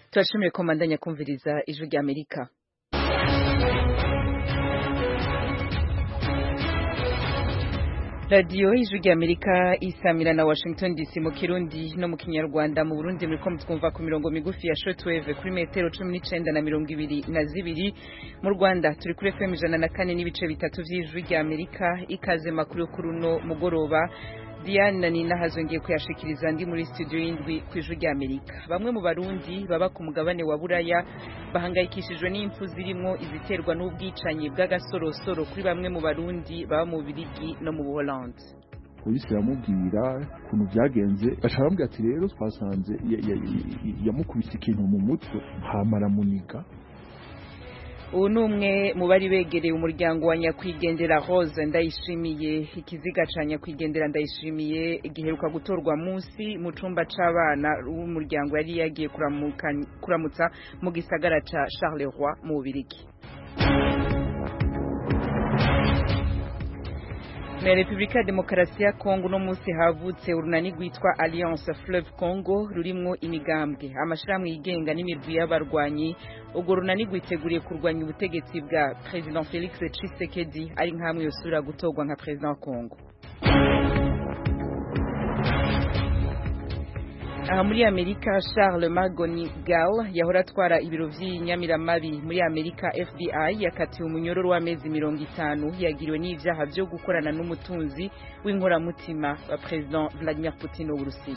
Turashimiye ko mandanya kumviriza ijwi rya Amerika. Radio ijwi rya Amerika isamira na Washington DC mu Kirundi no mu Kinyarwanda. Mu Burundi muriko mutwumva ku mirongo migufi ya shortwave kuri metero 19 na 22. Mu Rwanda turi kuri FM 104 n'ibice bitatu vy'ijwi rya Amerika. Ikaze makuru kuruno mugoroba. Diane ni nahazongeye kuyashikiriza ndi muri studio y'indwi kwijwi rya Amerika. Bamwe mu Barundi baba ku mugabane wa Buraya bahangayikishijwe n'impfu zirimo iziterwa n'ubwicanyi bw'agasorosoro kuri bamwe mu Barundi baba mu Birigi no mu Buholandi. Polisi yamubwira ukuntu byagenze, bashaka ati rero twasanze yamukubise ikintu mu mutwe hamara muniga. Ubu ni umwe mu bari begereye umuryango wa nyakwigendera Rose Ndayishimiye. Ikiziga ca nyakwigendera Ndayishimiye giheruka gutorwa munsi mu cumba c'abana w'umuryango yari yagiye kuramutsa mu gisagara ca Charleroi mu Bubiligi. Na Republika ya Demokarasi ya Kongo no musi havutse urunani rwitwa Alliance Fleuve Congo rurimwo imigambwe amashirahamwe yigenga n'imirwi y'abarwanyi. Ubwo runani rwiteguriye kurwanya ubutegetsi bwa President Felix Tshisekedi ari nkamwe yosura gutorwa nka President wa Kongo. Aha muri Amerika, Charles McGonigal yahora atwara ibiro vy'inyamiramabi muri Amerika FBI yakatiwe umunyororo w'amezi 50 yagiriwe n'ivyaha vyo gukorana n'umutunzi w'inkoramutima wa President Vladimir Putin w'Uburusiya.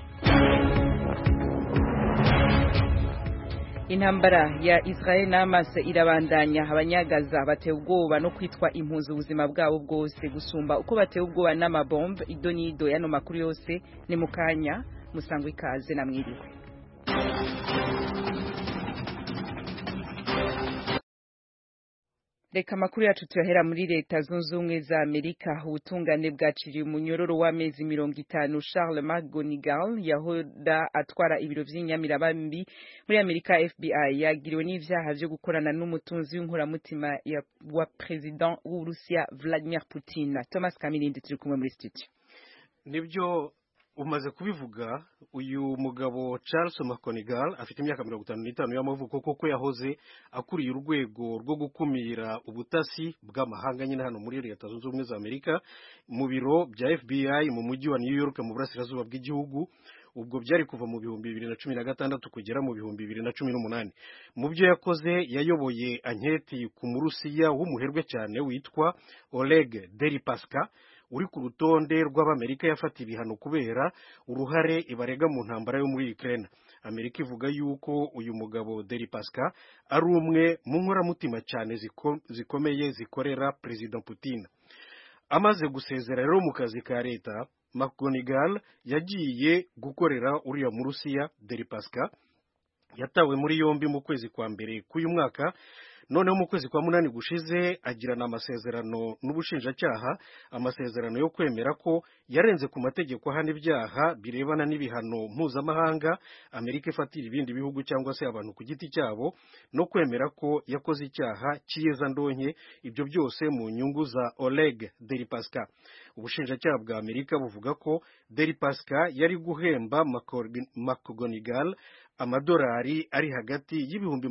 Intambara ya Israel na Hamas irabandanya. Abanyagaza batewe ubwoba no kwitwa impunzi ubuzima bwabo bwose gusumba uko batewe ubwoba n'amabombe. Idonido yano makuru yose ni mukanya musangwe ikaze na mwiriwe. Reka makuru yacu tuyahera muri Leta Zunze Ubumwe za Amerika. Ubutungane bwaciriye umunyororo w'amezi 50 Charles McGonigal yahoda atwara ibiro vy'inyamirabambi muri Amerika FBI yagiriwe n'ivyaha vyo gukorana n'umutunzi w'inkoramutima wa President w'Uburusiya Vladimir Putin. Thomas Kamilindi turi kumwe muri studio. Nibyo umaze kubivuga. Uyu mugabo Charles McGonigal afite imyaka 55 y'amavuko, koko yahoze akuriye urwego rwo gukumira ubutasi bw'amahanga nyine hano muri Leta Zunze Ubumwe za Amerika mu biro bya FBI mu mujyi wa New York mu burasirazuba bw'igihugu. Ubwo byari kuva mu 2016 kugera mu 2018. Mu byo yakoze yayoboye anketi ku Murusiya w'umuherwe cyane witwa Oleg Deripaska uri ku rutonde rw'Amerika yafata ibihano kubera uruhare ibarega mu ntambara yo muri Ukraine. Amerika ivuga yuko uyu mugabo Deripaska ari umwe mu nkoramutima cyane zikomeye zikorera President Putin. Amaze gusezera rero mu kazi ka leta, McGonigal yagiye gukorera uriya mu Rusiya. Deripaska yatawe muri yombi mu kwezi kwa mbere k'uyu mwaka. Noneho mu kwezi kwa munani gushize agirana amasezerano n'ubushinjacyaha, amasezerano yo kwemera ko yarenze ku mategeko ahana ibyaha birebana n'ibihano mpuzamahanga Amerika ifatira ibindi bihugu cyangwa se abantu ku giti cyabo, no kwemera ko yakoze icyaha cy'iyezandonke. Ibyo byose mu nyungu za Oleg Deripaska. Ubushinjacyaha bwa Amerika buvuga ko Deripaska yari guhemba McGonigal amadolari ari hagati y'ibihumbi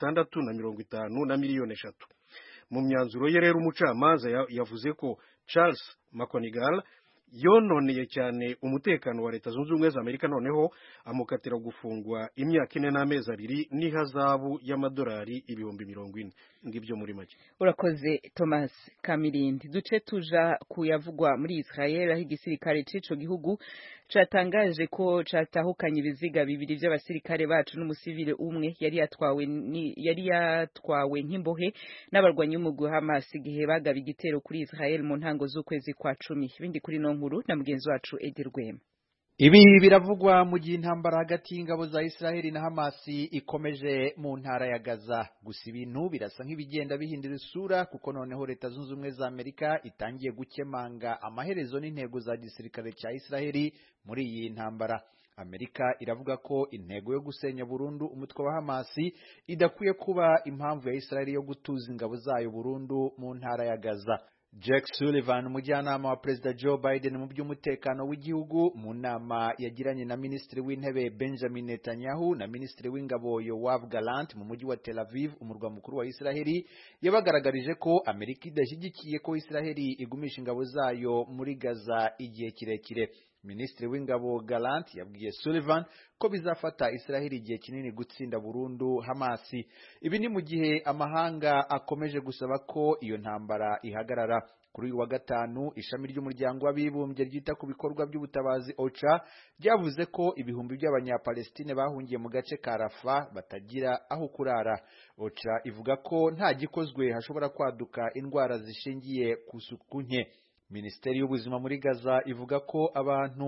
650 na miliyoni 3. Mu myanzuro ye rero umucamanza yavuze ko Charles McGonigal yononeye cyane umutekano wa Leta Zunze Ubumwe za Amerika, noneho amukatira gufungwa imyaka 4 n'amezi 2 n'ihazabu y'amadolari ibihumbi 40. Ngibyo muri make. Urakoze Thomas Kamilindi. Duce tuja kuyavugwa muri Israel, aho igisirikare c'ico gihugu catangaje ko catahukanye ibiziga bibiri by'abasirikare bacu n'umusivile umwe yari yatwawe nk'imbohe n'abarwanyi b'umugwi Hamas igihe bagaba igitero kuri Israel mu ntango z'ukwezi kwa 10. Ibindi kuri no nkuru na mugenzi wacu Edir Rwema. Ibi biravugwa mu gihe intambara hagati y'ingabo za Israeli na Hamasi ikomeje mu ntara ya Gaza. Gusa ibintu birasa nk'ibigenda bihindura isura, kuko noneho Leta Zunze Ubumwe za Amerika itangiye gukemanga amaherezo n'intego za gisirikare cya Israeli muri iyi ntambara. Amerika iravuga ko intego yo gusenya burundu umutwe wa Hamasi idakwiye kuba impamvu ya Israeli yo gutuza ingabo zayo burundu mu ntara ya Gaza. Jake Sullivan, umujyanama wa Perezida Joe Biden mu by'umutekano w'igihugu, mu nama yagiranye na Minisitiri w'Intebe Benjamin Netanyahu na Minisitiri w'Ingabo Yoav Gallant mu mujyi wa Tel Aviv, umurwa mukuru wa Israeli, yabagaragarije ko Amerika idashyigikiye ko Israeli igumisha ingabo zayo muri Gaza igihe kirekire. Minisitiri w'Ingabo Gallant yabwiye Sullivan ko bizafata Israeli igihe kinini gutsinda burundu Hamasi. Ibi ni mu gihe amahanga akomeje gusaba ko iyo ntambara ihagarara. Kuri uyu wa gatanu, ishami ry'umuryango w'abibumbye ryita ku bikorwa by'ubutabazi OCHA ryavuze ko ibihumbi by'abanyapalestine bahungiye mu gace ka Rafah batagira aho kurara. OCHA ivuga ko nta gikozwe hashobora kwaduka indwara zishingiye ku suku nke. Minisiteri y'ubuzima muri Gaza ivuga ko abantu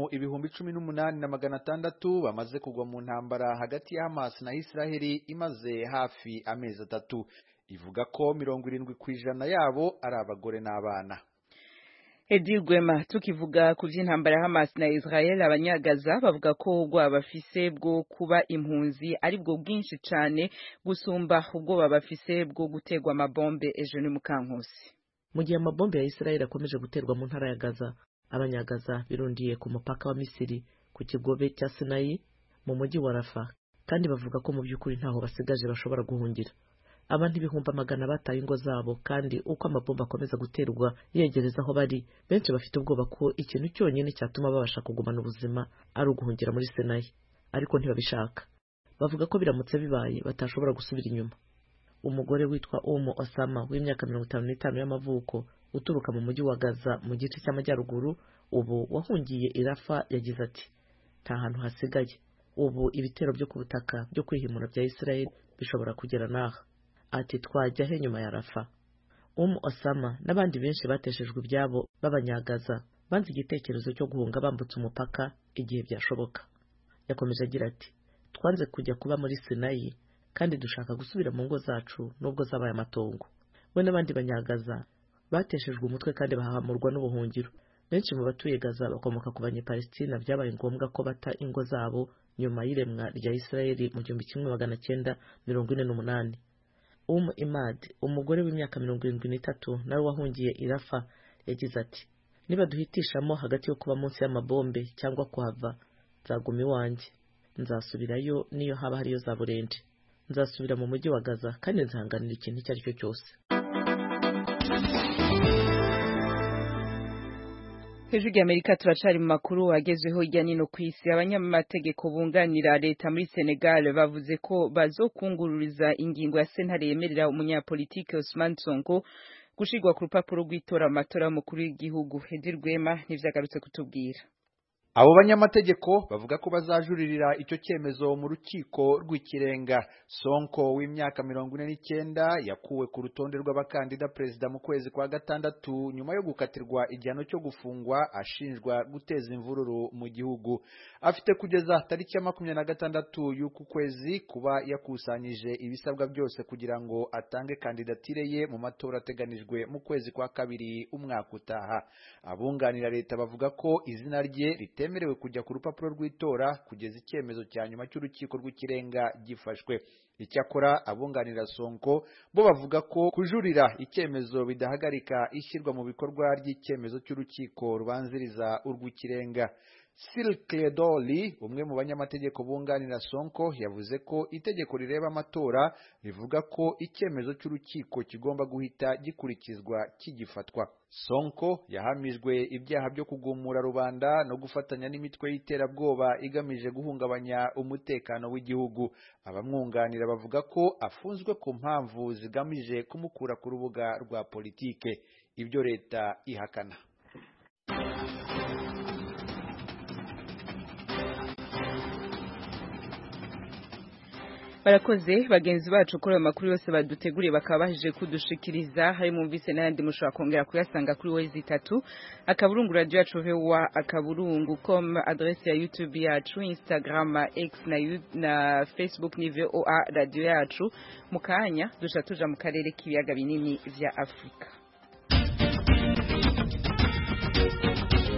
18,600 bamaze kugwa mu ntambara hagati ya Hamas na Israeli imaze hafi amezi 3. Ivuga ko 70% yabo ari abagore n'abana. Edi Gwema, tukivuga ku by'intambara ya Hamas na Israel, abanyagaza bavuga ko ubwo bafise bwo kuba impunzi ari bwo bwinshi cyane gusumba ubwo bafise bwo gutegwa amabombe. Ejo ni Mukankusi. Mu gihe amabombe ya Israel akomeje guterwa mu ntara ya Gaza, abanyagaza birundiye ku mupaka wa Misiri ku kigobe cya Sinai mu mujyi wa Rafah, kandi bavuga ko mu by'ukuri ntaho basigaje bashobora guhungira. Abantu ibihumbi magana bataye ingo zabo, kandi uko amabombe akomeza guterwa yegereza aho bari, benshi bafite ubwoba ko ikintu cyonyine cyatuma babasha kugumana ubuzima ari uguhungira muri Sinai, ariko ntibabishaka. Bavuga ko biramutse bibaye batashobora gusubira inyuma. Umugore witwa Osama w'imyaka 55 y'amavuko uturuka mu mujyi wa Gaza mu gice cy'amajyaruguru, ubu wahungiye i Rafah, yagize ati nta hantu hasigaye, ubu ibitero byo ku butaka byo kwihimura bya Israel bishobora kugera naha. Ati twajya he nyuma ya Rafah? Osama n'abandi benshi bateshejwe ibyabo b'abanyagaza banze igitekerezo cyo guhunga bambutse umupaka igihe byashoboka. Yakomeje agira ati twanze kujya kuba muri Sinai, kandi dushaka gusubira mu ngo zacu nubwo zabaye amatongo. We n'abandi banyagaza bateshejwe umutwe kandi bahamurwa n'ubuhungiro. Benshi mu batuye Gaza bakomoka ku banyepalestina byabaye ngombwa ko bata ingo zabo nyuma y'iremwa rya Israeli mu 1948. Imad, umugore w'imyaka 73 nawe wahungiye i Rafah, yagize ati niba duhitishamo hagati yo kuba munsi y'amabombe cyangwa kuhava, nzaguma iwanjye, nzasubirayo niyo haba hariyo za burende. Nzasubira mu mujyi wa Gaza kandi nzahanganira ikintu icyo ari cyo cyose. Hejuru y'Amerika turacari mu makuru agezweho hirya no ku isi. Abanyamategeko bunganira leta muri Senegal bavuze ko bazokungururiza ingingo ya sentare yemerera umunyapolitike Ousmane Sonko gushigwa ku rupapuro rw'itora amatora y'umukuru w'igihugu. Edi Gwema nivyagarutse kutubwira. Abo banyamategeko bavuga ko bazajuririra icyo cyemezo mu rukiko rw'ikirenga. Sonko w'imyaka 49 yakuwe ku rutonde rw'abakandida perezida mu kwezi kwa gatandatu nyuma yo gukatirwa igihano cyo gufungwa ashinjwa guteza imvururu mu gihugu. Afite kugeza tariki ya 26 y'uku kwezi kuba yakusanyije ibisabwa byose kugira ngo atange kandidatire ye mu matora ateganijwe mu kwezi kwa kabiri umwaka utaha. Abunganira leta bavuga ko izina rye ritemerewe kujya ku rupapuro rw'itora kugeza icyemezo cya nyuma cy'urukiko rw'ikirenga gifashwe. Icyakora abunganira Sonko bo bavuga ko kujurira icyemezo bidahagarika ishyirwa mu bikorwa ry'icyemezo cy'urukiko rubanziriza urw'ikirenga. Silkledoli, umwe mu banyamategeko bunganira Sonko, yavuze ko itegeko rireba amatora rivuga ko icyemezo cy'urukiko kigomba guhita gikurikizwa kigifatwa. Sonko yahamijwe ibyaha byo kugumura rubanda no gufatanya n'imitwe y'iterabwoba igamije guhungabanya umutekano w'igihugu. Abamwunganira bavuga ko afunzwe ku mpamvu zigamije kumukura ku rubuga rwa politike, ibyo leta ihakana. Barakoze bagenzi bacu kuri amakuru yose baduteguriye bakaba bahije kudushikiriza. Hari mumvise n'andi mushobora kongera kuyasanga kuri wezi 3 akaburungu radio yacu VOA akaburungu.com, adresse ya YouTube yacu, Instagram, X na Facebook ni VOA radio yacu. Mukanya dusha tuja mu karere k'ibiyaga binini vya Afrika.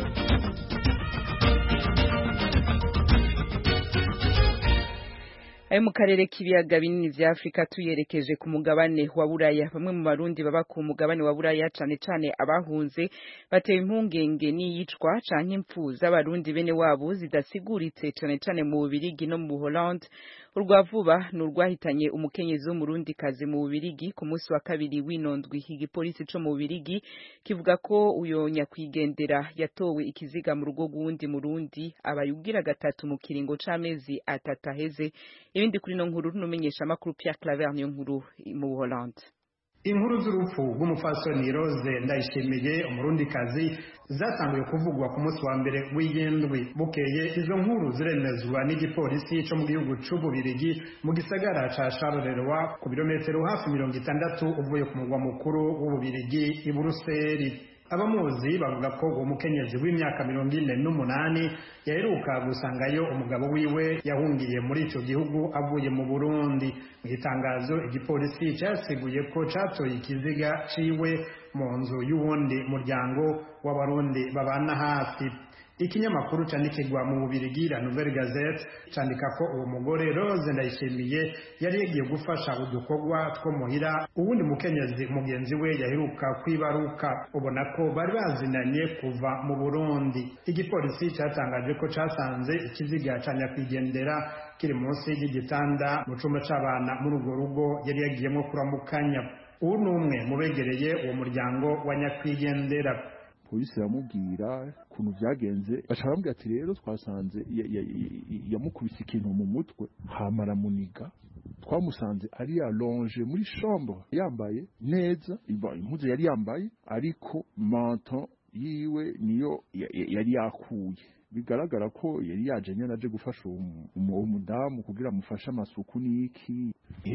Ayo ayo mu karere k'ibiyaga binini vya Afrika tuyerekeje ku mugabane wa Buraya. Bamwe mu barundi baba ku mugabane wa Buraya cane cane abahunze batewe impungenge n'iyicwa canke impfu z'abarundi bene wabo zidasiguritse cane cane mu Bubirigi no mu Holland. Urwavuba n'urwahitanye umukenyezi w'umurundikazi mu Bubirigi ku munsi wa kabiri w'inondwi. Igipolisi co mu Bubirigi kivuga ko uyo nyakwigendera yatowe ikiziga mu rugo rw'uwundi murundi abayugira gatatu mu kiringo c'amezi atatu aheze. Ibindi kuri no nkuru numenyesha makuru Pierre Claver niyo nkuru mu Holland. Inkuru z'urupfu rw'umufasoni Rose Ndayishimiye umurundikazi zatanguye kuvugwa ku munsi wa mbere w'iyindwi. Bukeye izo nkuru ziremezwa n'igipolisi cyo mu gihugu c'Ububirigi mu gisagara ca Charleroi ku birometero hafi 60 uvuye ku mugwa mukuru w'Ububirigi i Buruseli. Abamuzi bavuga ko uwo mukenyezi w'imyaka 48 yaheruka gusangayo umugabo wiwe yahungiye muri ico gihugu avuye mu Burundi. Mu itangazo igipolisi cyasiguye ko catoye ikiziga ciwe mu nzu y'uwundi muryango w'abarundi babana hafi. Ikinyamakuru candikirwa mu Bubirigi La Nouvelle Gazette candika ko uwo mugore Rose Ndayishimiye yari yagiye gufasha udukorwa two muhira uwundi mukenyezi mugenzi we yaheruka kwibaruka. Ubona ko bari bazinanye kuva mu Burundi. Igipolisi cyatangaje ko casanze ikiziga ca nyakwigendera kiri munsi y'igitanda mu cumba c'abana muri urwo rugo yari yagiyemo kuramukanya. Uwo n'umwe mu begereye uwo muryango wa nyakwigendera. Polisi yamubwira kuntu vyagenze bacabambwira ati rero twasanze yamukubise ikintu mu mutwe hamara muniga. Twamusanze ari allonge muri chambre yambaye neza impuzu yari yambaye ariko manton yiwe niyo yari yakuye. Bigaragara ko yari yajanye naje gufasha umudamu kugira amufashe amasuku n'iki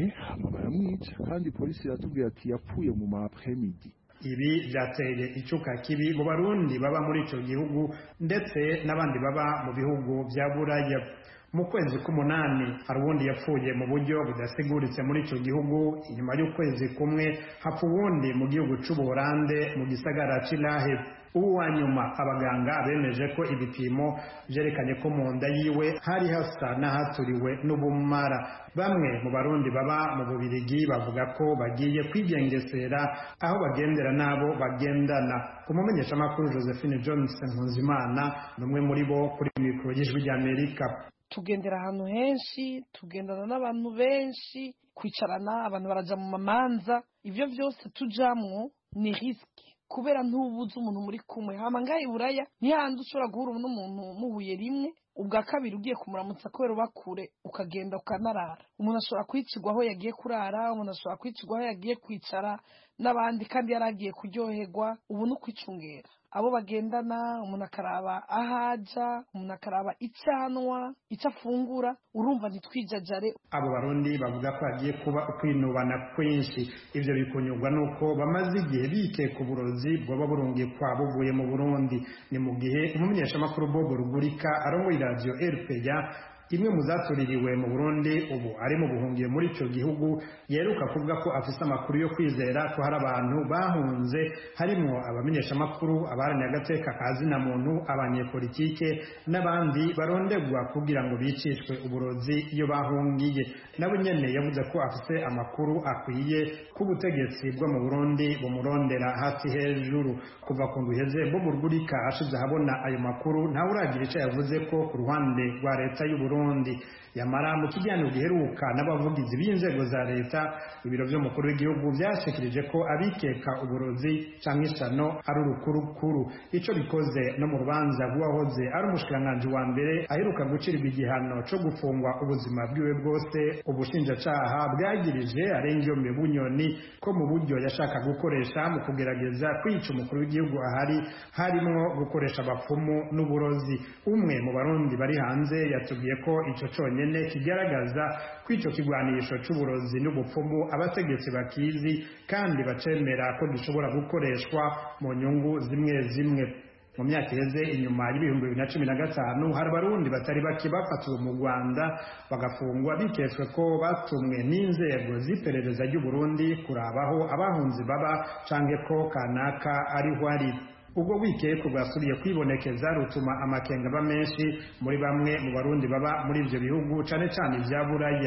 baramwica kandi polisi iratubwira ati yapfuye mu après-midi. Ibi byateye icuka kibi mu barundi baba muri ico gihugu ndetse n'abandi baba mu bihugu vya Buraya. Mu kwezi k'umunani hari uwundi yapfuye mu buryo budasiguritse muri ico gihugu. Inyuma y'ukwezi kumwe hapfa uwundi mu gihugu c'Ubuholande mu gisagara c'Lahe. Ubu wa nyuma abaganga bemeje ko ibipimo vyerekanye ko mu nda yiwe hari hasa n'ahaturiwe n'ubumara. Bamwe mu barundi baba mu Bubirigi bavuga ko bagiye kwigengesera aho bagendera nabo bagendana. Umumenyeshamakuru Josephine Johnson Nkuzimana n'umwe muri bo kuri mikoro y'Ijwi ry'Amerika. Tugendera ahantu henshi, tugendana n'abantu benshi, kwicarana abantu baraja mu mamanza, ivyo vyose tujamwo ni riski. Kubera ntubuze umuntu muri kumwe hama ngaye Buraya ntihandi ushobora guhura n'umuntu muhuye rimwe ubwa kabiri ugiye kumuramutsa kubera ubakure ukagenda ukanarara. Umuntu ashobora kwicirwa aho yagiye kurara, umuntu ashobora kwicirwa aho yagiye kwicara n'abandi kandi yaragiye kuryoherwa. Ubu no kwicungera abo bagendana, umuntu akaraba ahaja, umuntu akaraba icyanwa icyo afungura. Urumva ntitwijajare. Abo barundi bavuga ko hagiye kuba ukwinubana kwinshi. Ivyo bikunyurwa nuko bamaze igihe bikeka uburozi bwoba burungikwa buvuye mu Burundi. Ni mu gihe umumenyeshamakuru Bob Rugurika arongoye radio RPA imwe mu zatuririwe mu Burundi ubu ari mu buhungiye muri ico gihugu yeruka kuvuga ko afise amakuru yo kwizera ko hari abantu bahunze harimo abamenyeshamakuru abaranye agateka kazina muntu abanyepolitike n'abandi barondegwa kugira ngo bicishwe uburozi iyo bahungiye. Nawe nyene yavuze ko afise amakuru akwiye ku butegetsi bwo mu Burundi bumurondera hasi hejuru. Kuva ku ndwiheze Bob Rugurika ashize habona ayo makuru nta uragira ico yavuze ko ku ruhande rwa leta y'u Burundi. Yamara mu kiganiro giheruka n'abavugizi b'inzego za leta ibiro vy'umukuru w'igihugu vyashikirije ko abikeka uburozi canke isano ari urukurukuru. Ico bikoze no mu rubanza rw'uwahoze ari umushikiranganji wa mbere aheruka gucirirwa igihano co gufungwa ubuzima bwiwe bwose. Ubushinjacaha bwagirije Arengiyome Bunyoni ko mu buryo yashaka gukoresha mu kugerageza kwica umukuru w'igihugu ahari harimwo gukoresha abapfumu n'uburozi. Umwe mu barundi bari hanze yatubwiye ko ico conyene kigaragaza ko ico kigwanisho c'uburozi n'ubupfumu abategetsi bakizi kandi bacemera ko gishobora gukoreshwa mu nyungu zimwe zimwe. Mu myaka iheze inyuma y'ibihumbi 2015 hari abarundi batari bake bafatiwe mu Rwanda bagafungwa biketswe ko batumwe n'inzego z'iperereza ry'u Burundi kurabaho abahunzi baba canke ko kanaka ariho ari. Ubwo wikeko bwasubiye kwibonekeza rutuma amakenga aba menshi muri bamwe mu barundi baba muri ivyo bihugu cane cane vya Buraya.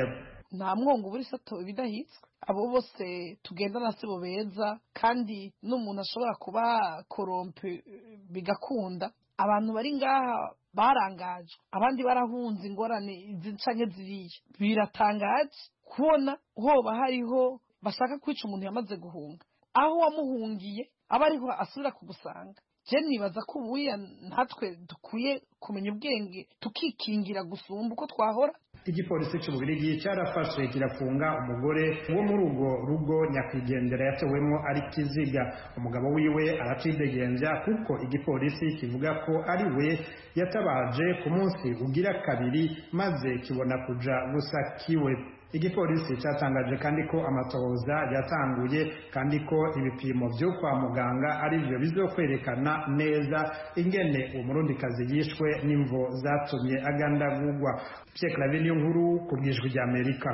nta mwongo buri sato bidahitswe abo bose tugendana sibo beza kandi n'umuntu ashobora kuba korompe bigakunda abantu bari ngaha barangajwe abandi barahunze ingorane canke ziriya biratangaje kubona hoba hariho bashaka kwica umuntu yamaze guhunga aho wamuhungiye aba ariho asubira kugusanga je nibaza ko ubuya natwe dukwiye kumenya ubwenge tukikingira gusumba uko twahora. Igipolisi cy'Ububirigi cyarafashe kirafunga umugore wo muri urwo rugo nyakwigendera yatewemo ari kiziga. Umugabo wiwe aracidegenza kuko igipolisi kivuga ko ari we yatabaje ku munsi ugira kabiri maze kibona kuja gusakiwe. Igipolisi cyatangaje kandi ko amatohoza yatanguye kandi ko ibipimo byo kwa muganga ari byo bizokwerekana neza ingene umurundikazi yishwe n'imvo zatumye agandagurwa. Pierre Claver niyo nkuru ku bw'Ijwi ry'Amerika.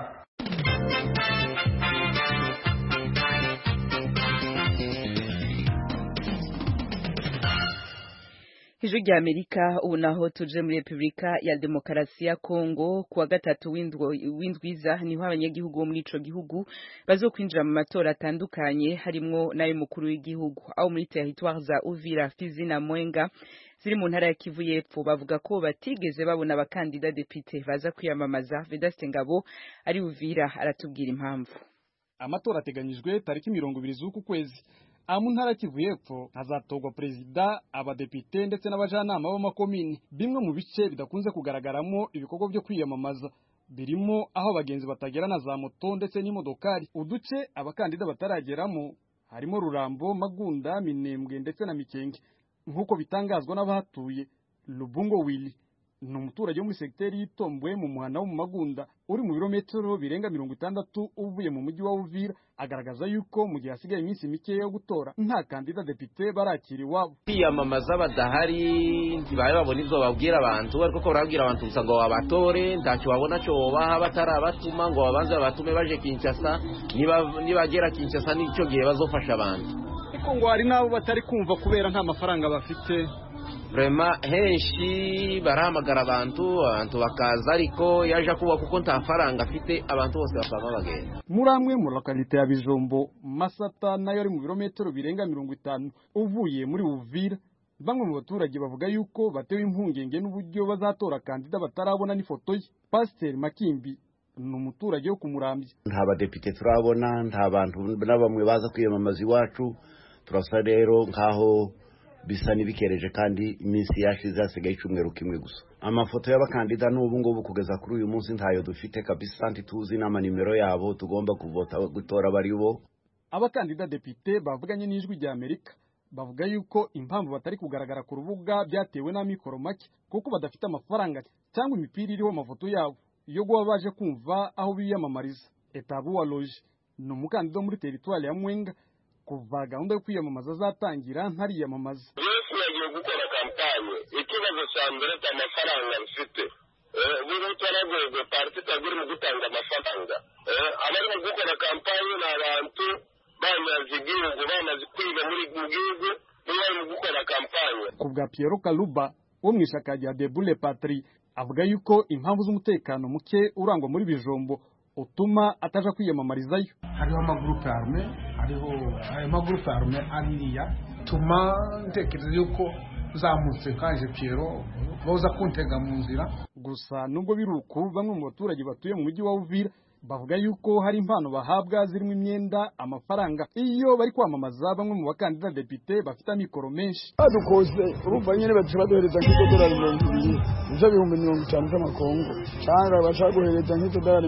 Ijwi ry'Amerika ubu naho tuje muri Republika ya Demokarasi ya Kongo kuwa gatatu w'indwiza niho abanyagihugu bo muri ico gihugu bazokwinjira mu matora atandukanye harimwo nayo mukuru w'igihugu aho muri territoire za Uvira, Fizi na Mwenga ziri mu ntara ya Kivu y'Epfo bavuga ko batigeze babona abakandida député baza kwiyamamaza. Vedaste Ngabo ari Uvira aratubwira impamvu. Amatora ateganyijwe tariki 20 z'uku kwezi. Mu ntara ya Kivu y'Epfo hazatogwa perezida, abadepite ndetse n'abajanama b'amakomini. Bimwe mu bice bidakunze kugaragaramo ibikorwa byo kwiyamamaza birimo aho abagenzi batagera na za moto ndetse n'imodokari. Uduce abakandida batarageramo harimo Rurambo, Magunda, Minembwe ndetse na Mikenge. Nkuko bitangazwa n'abahatuye, Lubungo Willy ni umuturage wo muri sekiteri y'Itombwe mu muhanda wo mu Magunda uri mu birometero birenga 60 uvuye mu mujyi wa Uvira. Agaragaza yuko mu gihe hasigaye iminsi mike yo gutora nta kandida député barakira iwabo. Kwiyamamaza badahari ntibaye babona ivyo babwira abantu ariko ko barabwira abantu gusa ngo babatore ntacyo babona cyo baha batarabatuma ngo babanze batume baje Kinshasa nibagera Kinshasa n'icyo gihe bazofasha abantu. Ariko ngo hari nabo batari kumva kubera nta mafaranga bafite. Vraiment henshi barahamagara abantu bakaza ariko yaje kuba kuko nta faranga afite abantu bose bapama bagenda. Muri amwe mu localité ya Bijombo, Masata nayo ari mu birometero birenga 50 uvuye muri Uvira, bamwe mu baturage bavuga yuko batewe impungenge n'uburyo bazatora kandida batarabona n'ifoto ye. Pasteur Makimbi ni umuturage wo kumurambye. Nta badepite turabona, nta bantu n'abamwe baza kwiyamamaza iwacu. Turasa rero nkaho bisa nibikereje kandi iminsi yashize hasigaye icumweru kimwe gusa. Amafoto y'abakandida n'ubu ngubu kugeza kuri uyu munsi ntayo dufite kabisa, ntituzi n'amanimero yabo tugomba kuvota gutora bari bo. Abakandida député bavuganye n'Ijwi ry'Amerika bavuga yuko impamvu batari kugaragara ku rubuga byatewe n'amikoro make kuko badafite amafaranga cyangwa imipira iriho amafoto yabo yo guha baje kumva aho biyamamariza. Etabu wa Loge ni umukandida muri territoire ya Mwenga. Kuva gahunda yo kwiyamamaza zatangira ntariyamamaza. Yesu yagiye gukora kampanye, ikibazo cya mbere cy'amafaranga bifite. Buri twaragoye parti taguri mu gutanga amafaranga. Abari mu gukora kampanye n'abantu bamaze igihugu bamaze kwiga muri gihugu bari mu gukora kampanye. Kubwa Pierre Kaluba wo mu ishaka rya Debout le Patrie avuga yuko impamvu z'umutekano muke urangwa muri Bijombo utuma ataja kwiyamamarizayo. Hariho amagroupe arme, hariho amagroupe arme abiriya tuma ntekereza yuko zamutse kaje Pierrot boza kuntega mu nzira. Gusa nubwo biruku bamwe mu baturage batuye mu mujyi wa Uvira bavuga yuko hari impano bahabwa zirimo imyenda, amafaranga iyo bari kwamamaza. Bamwe mu bakandida député bafite amikoro menshi adukoze urumva nyene baduhereza nk'idolari 200 nizo 50 z'amakongo cyangwa bashaguhereza nk'idolari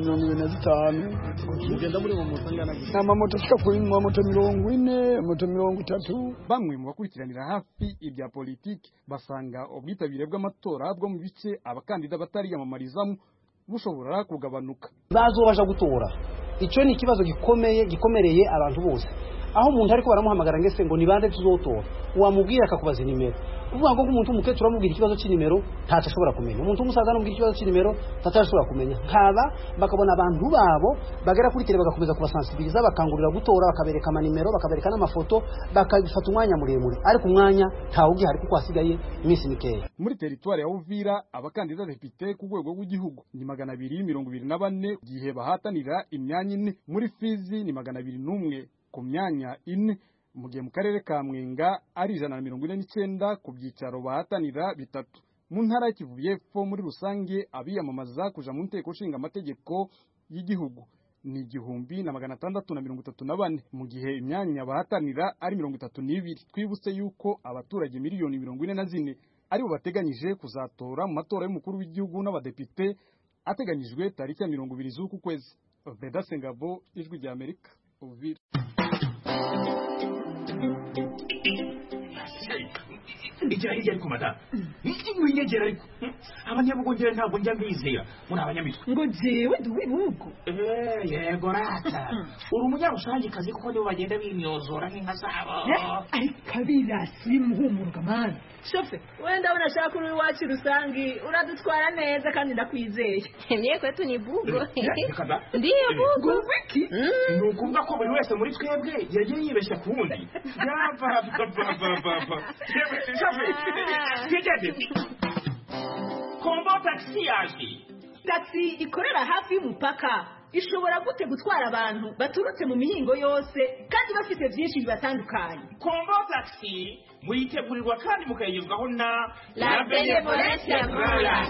25 ugenda muri mu musangana amamoto ashika kuri moto 40 moto 30. Bamwe mu bakurikiranira hafi ibya politiki basanga ubwitabire bw'amatora bwo mu bice abakandida batariyamamarizamo bushobora kugabanuka. Bazobasha gutora icyo ni ikibazo gikomereye abantu bose. Aho umuntu ariko baramuhamagara ngese ngo nibande tuzotora wamubwira akakubaza nimero kuvuga ngo umuntu umukecuru amubwira ikibazo cy'inimero ntaco ashobora kumenya, umuntu umusaza amubwira ikibazo cy'inimero atashobora kumenya. Nkaba bakabona abantu babo bagera kuri tele bagakomeza kubasensibiliza, bakangurira gutora, bakabereka amanimero, bakabereka n'amafoto, bakabifata umwanya muremure, ariko umwanya ntawo ugihari kuko hasigaye iminsi mikeya. Muri teritwari ya Uvira abakandida depite ku rwego rw'igihugu ni 224 gihe bahatanira imyanya 4, muri Fizi ni 201 ku myanya 4, mu gihe mu karere ka Mwenga ari 149 ku byicaro bahatanira 3. Mu ntara y'Kivu y'Epfo muri rusange abiyamamaza kuja mu nteko nshinga amategeko y'igihugu ni 1634, mu gihe imyanya bahatanira ari 32. Twibutse yuko abaturage miliyoni 44 aribo bateganyije kuzatora mu matora y'umukuru w'igihugu n'abadepite ateganyijwe tariki ya 20 z'uku kwezi. Beda Sengabo, Ijwi rya Amerika, Uvira. Igira hirya ariko madamu mwiyegera ariko abanyabugongera ntabwo njya mbizera muri abanyamitwe ngo jewe duwibugo yego rata uri umunyarusange kazi kuko nibo bagenda bimyozora nk'inka zabo ariko abirasi bimuhumurwa mani shofe wenda unashaka uri iwacu rusangi uradutwara neza kandi ndakwizeye mye kwetu ni bugo ndiyo bugo wiki ni ukuvuga ko buri wese muri twebwe yagiye yibeshya ku wundi Kombo taxi yaje. Taxi ikorera hafi y'umupaka ishobora gute gutwara abantu baturutse mu mihingo yose kandi bafite byinshi bibatandukanye. Kombo taxi muyitegurirwa kandi mukayigezwaho na La Benevolencia Royal.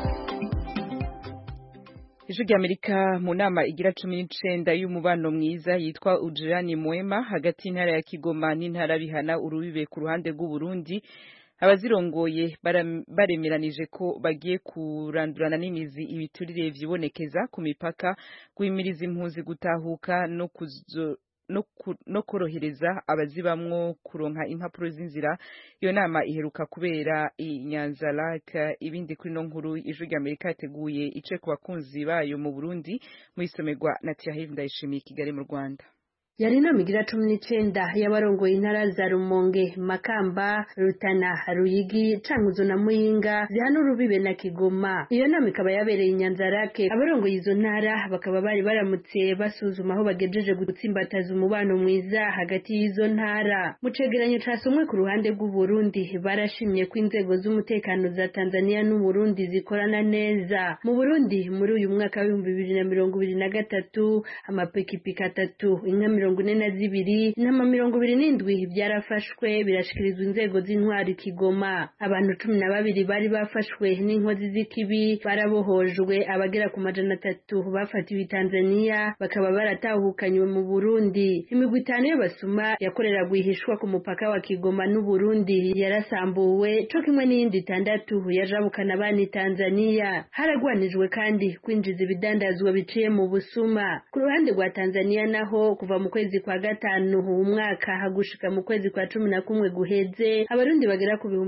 Ijwi ry'Amerika mu nama igira 19 y'umubano mwiza yitwa Ujirani Mwema hagati y'intara ya Kigoma n'intara bihana urubibe ku ruhande rw'u Burundi. Abazirongoye baremeranije ko bagiye kurandurana n'imizi ibiturire vyibonekeza ku mipaka, guhimiriza impunzi gutahuka no korohereza abazibamwo kuronka impapuro z'inzira. Iyo nama iheruka kubera i Nyanza-Lac. Ibindi kuri no nkuru Ijwi ry'Amerika yateguye ice ku bakunzi bayo mu Burundi mu isomerwa na Thierry Ndayishimiye Kigali mu Rwanda. Yari inama igira 19 y'abarongoye intara za Rumonge, Makamba, Rutana, Ruyigi, Cankuzo na Muyinga zihana urubibe na Kigoma. Iyo nama ikaba yabereye Nyanza-Lac. Abarongoye izo ntara bakaba bari baramutse basuzuma aho bagejeje gutsimbataza umubano mwiza hagati y'izo ntara. Mu cegeranyo casomwe ku ruhande rw'u Burundi barashimye ko inzego z'umutekano za Tanzania n'u Burundi zikorana neza. Mu Burundi muri uyu mwaka wa 2023 amapikipiki 3 inka 42 n'ama 27 byarafashwe birashikirizwa inzego z'intwari Kigoma. Abantu 12 bari bafashwe n'inkozi z'ikibi barabohojwe, abagera ku 300 bafatiwe i Tanzania bakaba baratahukanywe mu Burundi. Imigwi 5 y'abasuma yakorera gwihishwa ku mupaka wa Kigoma n'u Burundi yarasambuwe, co kimwe n'indi 6 yajabukana abana Tanzania. Haragwanijwe kandi kwinjiza ibidandazwa biciye mu busuma. Ku ruhande rwa Tanzania naho kuva mu kwezi kwa gatanu umwaka hagushika mu kwezi kwa 11 guheze, abarundi bagera ku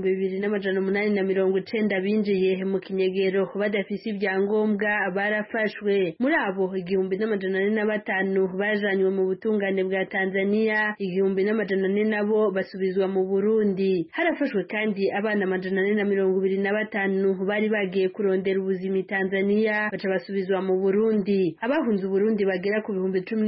2890 binjiye mu kinyegero badafise ibyangombwa barafashwe. Muri abo 1405 bajanywe mu butungane bwa Tanzania, 1400 nabo basubizwa mu Burundi. Harafashwe kandi abana 425 bari bagiye kurondera ubuzima Tanzania baca basubizwa mu Burundi. Abahunze Burundi bagera ku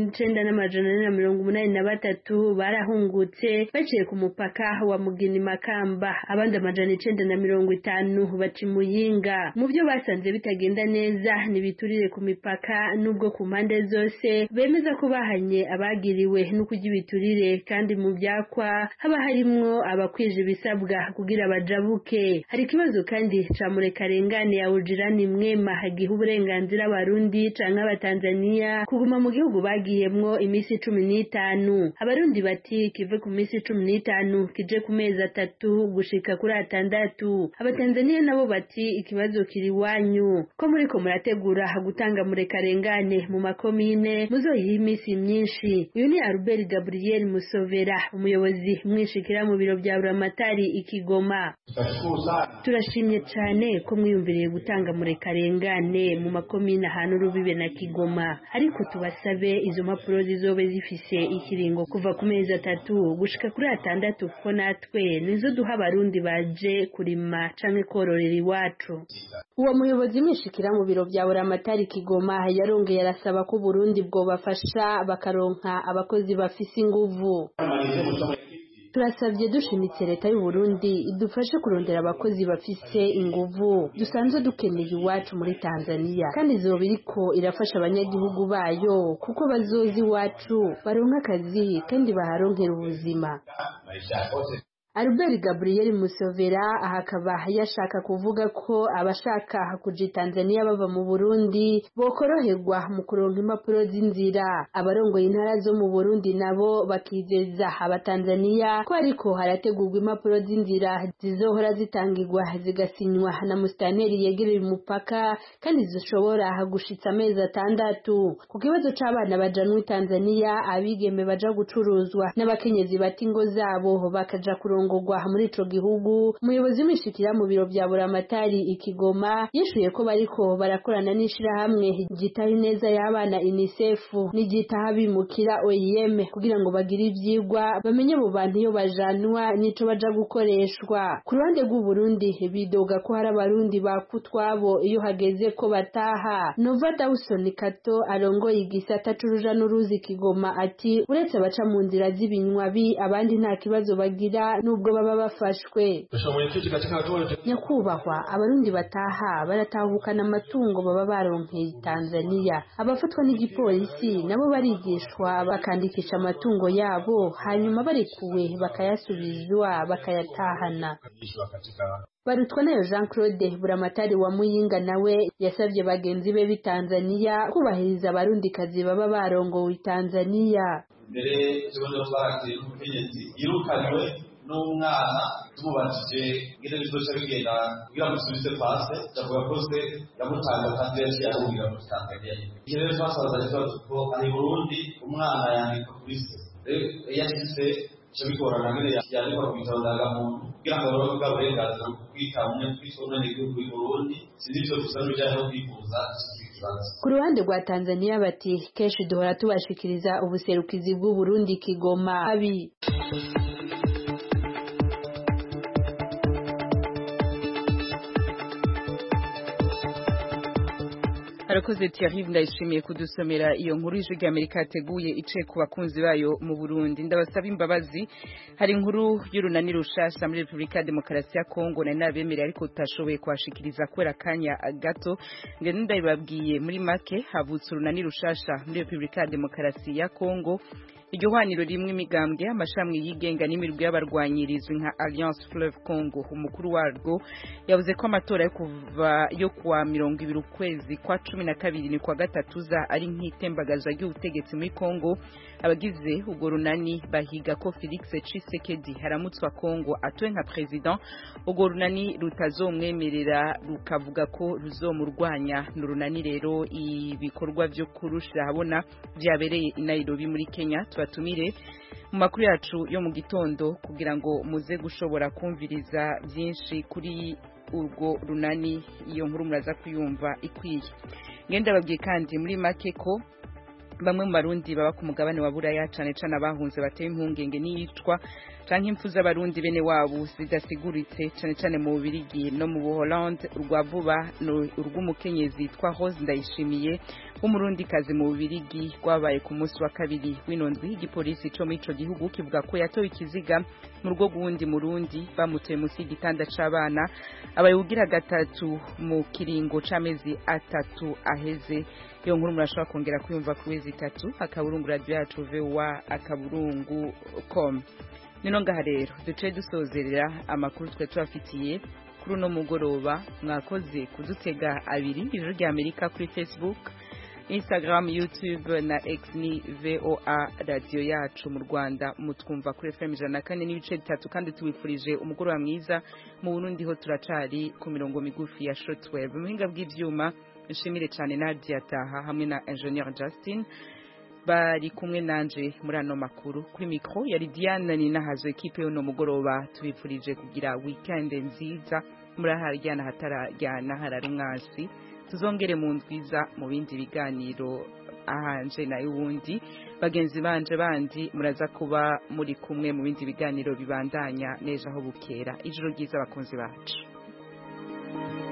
19,483 barahungutse baciye ku mupaka wa Mugini Makamba, abandi 950 baci Muyinga. Mu byo basanze bitagenda neza nibiturire ku mipaka, nubwo ku mpande zose bemeza ko bahanye abagiriwe no kujya ibiturire, kandi mu byakwa haba harimwo abakwije ibisabwa kugira bajabuke. Hari kibazo kandi ca murekarengane ya Ujirani Mwema hagiha uburenganzira abarundi canke abatanzania kuguma mu gihugu bagiyemwo imisi 15. Abarundi bati kive ku misi 15 kije ku mezi 3 gushika kuri 6. Abatanzania nabo bati ikibazo kiri wanyu ko muriko murategura gutanga murekarengane mu makomine muzoyiha imisi myinshi. Uyu ni Albert Gabriel Musovera, umuyobozi mwishikira mu biro bya Buramatari Ikigoma. Turashimye cyane ko mwiyumviriye gutanga murekarengane mu makomine ahantu rubibe na Kigoma, ariko tubasabe izo mpapuro zizobe zifite dufise ikiringo kuva ku mezi 3 gushika kuri 6 kuko natwe nizo duha abarundi baje kurima canke kororera iwacu. Uwo muyobozi mwishikira mu biro bya Buramatari Kigoma yarongeye arasaba ko Burundi bwo bafasha bakaronka abakozi bafise inguvu. Turasabye dushimitse leta y'u Burundi idufashe kurondera abakozi bafise inguvu dusanzwe dukeneye iwacu muri Tanzania, kandi zoba iriko irafasha abanyagihugu bayo kuko bazozi iwacu baronka akazi kandi baharonkera ubuzima. Albert Gabriel Musovera ahakaba yashaka kuvuga ko abashaka kuja Tanzania bava mu Burundi bokoroherwa mu kuronka impapuro z'inzira. Abarongoye intara zo mu Burundi nabo bakizeza abatanzania ko ariko harategurwa impapuro z'inzira zizohora zitangirwa zigasinywa na musitanteri yegereye umupaka kandi zishobora gushitsa amezi 6. Ku kibazo c'abana bajanwe Tanzania, abigeme baja gucuruzwa n'abakenyezi bati ingo zabo bakaja ngwa muri ico gihugu, umuyobozi w'imishikira mu biro bya Buramatari Ikigoma yishuye ko bariko barakorana n'ishira hamwe gitaye neza y'abana UNICEF n'igitaha bimukira OIM kugira ngo bagire ivyigwa bamenye mu bantu iyo bajanwa nico baja gukoreshwa. Ku ruhande rw'u Burundi bidoga ko hari abarundi bakutwabo iyo hageze ko bataha. Nova Dawson Kato arongoye igisata c'uruja n'uruzi Kigoma ati uretse baca mu nzira z'ibinywabi abandi nta kibazo bagira nubwo baba bafashwe. Nyakubahwa, abarundi bataha baratahukana amatungo baba baronkeye Tanzania. Abafatwa n'igipolisi nabo barigishwa bakandikisha amatungo yabo hanyuma barekuwe bakayasubizwa bakayatahana. Barutwa nayo Jean Claude Buramatari wa Muyinga nawe yasabye bagenzi be bitanzania kubahiriza abarundi kazi baba barongowe Tanzania. Mbere cyo twaragiye ku kenyezi irukanywe n'umwana tumubajije ngire bizoca bigenda kugira ngo subize pase cyavuga ko se yamutanga kandi yaciye ahungira mu Tanzania. Iki rero twasaza ikibazo ko ari Burundi umwana yandika kuri se yashyize cyo bigorana ngire yandika ku bitondaga muntu kugira ngo baro bw'aburenganzira kwita umwe kwitona n'igihugu cy'u Burundi sinivyo dusanzwe cyane no kwifuza. Ku ruhande rwa Tanzania bati keshi duhora tubashikiriza ubuserukizi bw'u Burundi Kigoma abi. Arakoze Thierry ndayishimiye kudusomera iyo nkuru y'ijwi ry'Amerika yateguye ice ku bakunzi bayo mu Burundi. Ndabasaba imbabazi, hari inkuru y'urunani rushasha muri Republika ya Demokarasi ya Kongo na nabemerera ariko utashoboye kwashikiriza kwera kanya gato. Ngende ndabibabwiye muri make, havutse urunani rushasha muri Republika ya Demokarasi ya Kongo. Iryo hwaniro rimwe imigambwe amashamwe yigenga n'imirwi y'abarwanyirizwe nka Alliance Fleuve Congo. Umukuru warwo yavuze ko amatora yo kuwa 20 ukwezi kwa 12 ni kwa gatatuza ari nk'itembagaza ry'ubutegetsi muri Congo. Abagize ubwo runani bahiga ko Felix Tshisekedi haramutswa Congo atwe nka president. Ubwo runani rutazomwemerera rukavuga ko ruzomurwanya. N'urunani rero ibikorwa byo kurushira habona byabereye i Nairobi muri Kenya. Batumire mu makuru yacu yo mu gitondo kugira ngo muze gushobora kumviriza byinshi kuri urwo runani. Iyo nkuru muraza kuyumva ikwiye. Ngenda babwiye kandi muri make ko bamwe mu barundi baba ku mugabane wa Buraya cane cane abahunze bateye impungenge n'iyicwa canke impfu z'abarundi bene wabo zidasiguritse cane cane mu Bubiligi no mu Buholande. Urwa vuba no urw'umukenyezi twa Rose Ndayishimiye umurundi kazi mu Bubiligi rwabaye ku munsi wa kabiri w'inondwi. Igipolisi co muri ico gihugu kivuga ko yatowe ikiziga mu rugo gundi murundi bamutuye musi y'igitanda c'abana abayugira gatatu mu kiringo c'amezi 3 aheze. Iyo nkuru murashobora kongera kuyumva ku wezi 3 akaburungu radio yacu VOA akaburungu.com. Nino ngaha rero duce dusozerera amakuru twe twafitiye kuri no mugoroba. Mwakoze kudutega abiri ijuru rya Amerika kuri Facebook, Instagram, YouTube na X ni VOA radio yacu mu Rwanda mutwumva kuri FM 104.3 kandi tubifurije umugoroba mwiza. Mu Burundi ho turacari ku mirongo migufi ya shortwave. Muhinga bw'ivyuma nshimire cyane Nadia Taha hamwe na Engineer Justin bari kumwe nanje muri ano makuru. Kuri micro yari Diane ni nahazo equipe yo mugoroba. Tubifurije kugira weekend nziza muri haryana hatarajyana harari mwasi. Tuzongere mu ndwiza mu bindi biganiro ahanje nayo uwundi bagenzi banje bandi muraza kuba muri kumwe mu bindi biganiro bibandanya nejo aho bukera ijoro ryiza abakunzi bacu